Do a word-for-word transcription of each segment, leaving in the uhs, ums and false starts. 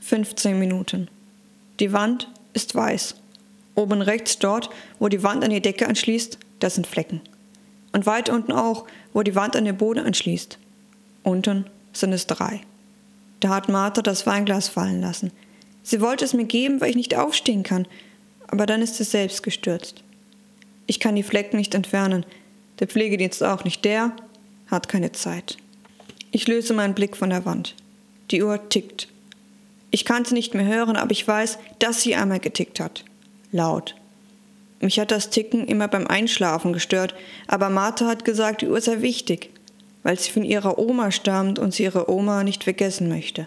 fünfzehn Minuten. Die Wand ist weiß. Oben rechts dort, wo die Wand an die Decke anschließt, das sind Flecken. Und weiter unten auch, wo die Wand an den Boden anschließt. Unten sind es drei. Da hat Martha das Weinglas fallen lassen. Sie wollte es mir geben, weil ich nicht aufstehen kann, aber dann ist es selbst gestürzt. Ich kann die Flecken nicht entfernen, der Pflegedienst auch nicht, der hat keine Zeit. Ich löse meinen Blick von der Wand. Die Uhr tickt. Ich kann sie nicht mehr hören, aber ich weiß, dass sie einmal getickt hat. Laut. Mich hat das Ticken immer beim Einschlafen gestört, aber Martha hat gesagt, die Uhr sei wichtig, weil sie von ihrer Oma stammt und sie ihre Oma nicht vergessen möchte.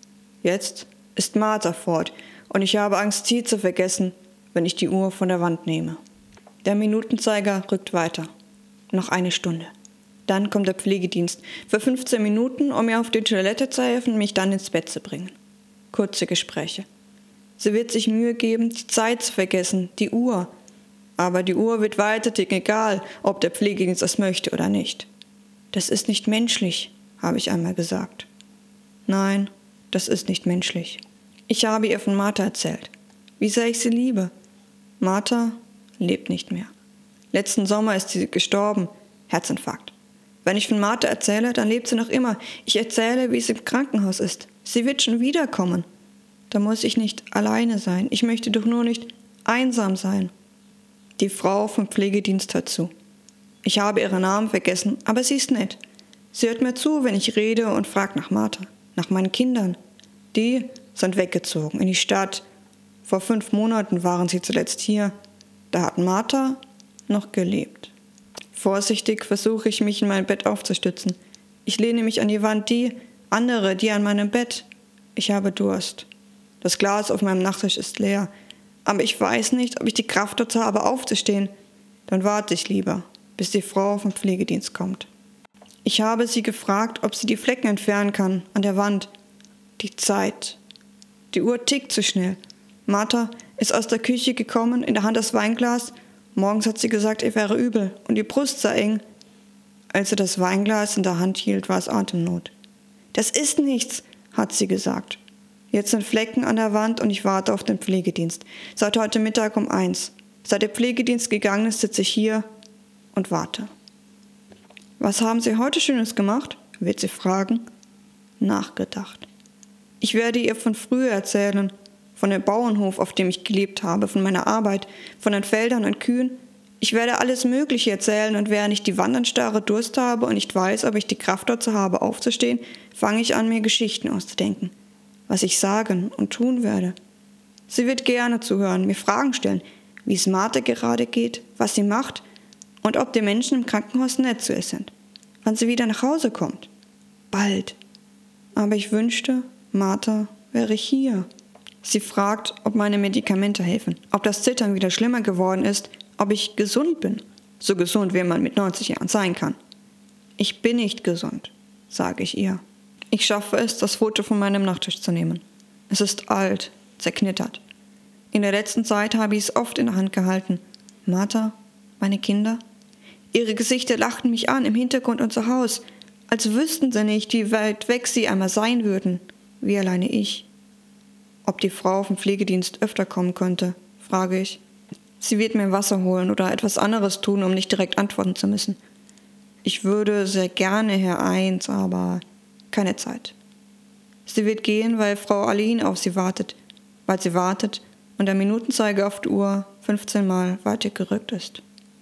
Jetzt ist Martha fort und ich habe Angst, sie zu vergessen, wenn ich die Uhr von der Wand nehme. Der Minutenzeiger rückt weiter. Noch eine Stunde. Dann kommt der Pflegedienst für fünfzehn Minuten, um mir auf die Toilette zu helfen und mich dann ins Bett zu bringen. Kurze Gespräche. Sie wird sich Mühe geben, die Zeit zu vergessen, die Uhr. Aber die Uhr wird weiter ticken, egal, ob der Pflegedienst das möchte oder nicht. Das ist nicht menschlich, habe ich einmal gesagt. Nein, das ist nicht menschlich. Ich habe ihr von Martha erzählt, wie sehr ich sie liebe. Martha lebt nicht mehr. Letzten Sommer ist sie gestorben, Herzinfarkt. Wenn ich von Martha erzähle, dann lebt sie noch immer. Ich erzähle, wie es im Krankenhaus ist. Sie wird schon wiederkommen. Da muss ich nicht alleine sein. Ich möchte doch nur nicht einsam sein. Die Frau vom Pflegedienst hört zu. Ich habe ihren Namen vergessen, aber sie ist nett. Sie hört mir zu, wenn ich rede und fragt nach Martha, nach meinen Kindern. Die sind weggezogen in die Stadt. Vor fünf Monaten waren sie zuletzt hier. Da hat Martha noch gelebt. Vorsichtig versuche ich, mich in mein Bett aufzustützen. Ich lehne mich an die Wand, die andere, die an meinem Bett. Ich habe Durst. Das Glas auf meinem Nachttisch ist leer. Aber ich weiß nicht, ob ich die Kraft dazu habe, aufzustehen. Dann warte ich lieber, bis die Frau vom Pflegedienst kommt. Ich habe sie gefragt, ob sie die Flecken entfernen kann an der Wand. Die Zeit. Die Uhr tickt zu schnell. Martha ist aus der Küche gekommen, in der Hand das Weinglas. Morgens hat sie gesagt, ihr wäre übel und die Brust sei eng. Als sie das Weinglas in der Hand hielt, war es Atemnot. Das ist nichts, hat sie gesagt. Jetzt sind Flecken an der Wand und ich warte auf den Pflegedienst. Seit heute Mittag um eins. Seit der Pflegedienst gegangen ist, sitze ich hier und warte. Was haben Sie heute Schönes gemacht? Wird sie fragen. Nachgedacht. Ich werde ihr von früher erzählen, von dem Bauernhof, auf dem ich gelebt habe, von meiner Arbeit, von den Feldern und Kühen. Ich werde alles Mögliche erzählen und während ich die Wandernstarre Durst habe und nicht weiß, ob ich die Kraft dazu habe, aufzustehen, fange ich an, mir Geschichten auszudenken, was ich sagen und tun werde. Sie wird gerne zuhören, mir Fragen stellen, wie es Martha gerade geht, was sie macht und ob die Menschen im Krankenhaus nett zu ihr sind, wann sie wieder nach Hause kommt. Bald. Aber ich wünschte, Martha wäre hier. Sie fragt, ob meine Medikamente helfen, ob das Zittern wieder schlimmer geworden ist, ob ich gesund bin, so gesund, wie man mit neunzig Jahren sein kann. Ich bin nicht gesund, sage ich ihr. Ich schaffe es, das Foto von meinem Nachttisch zu nehmen. Es ist alt, zerknittert. In der letzten Zeit habe ich es oft in der Hand gehalten. Martha, meine Kinder. Ihre Gesichter lachten mich an im Hintergrund unser Haus, als wüssten sie nicht, wie weit weg sie einmal sein würden, wie alleine ich. Ob die Frau vom Pflegedienst öfter kommen könnte, frage ich. Sie wird mir Wasser holen oder etwas anderes tun, um nicht direkt antworten zu müssen. Ich würde sehr gerne Herr Eins, aber keine Zeit. Sie wird gehen, weil Frau Aline auf sie wartet, weil sie wartet und der Minutenzeiger auf der Uhr fünfzehn Mal weiter gerückt ist.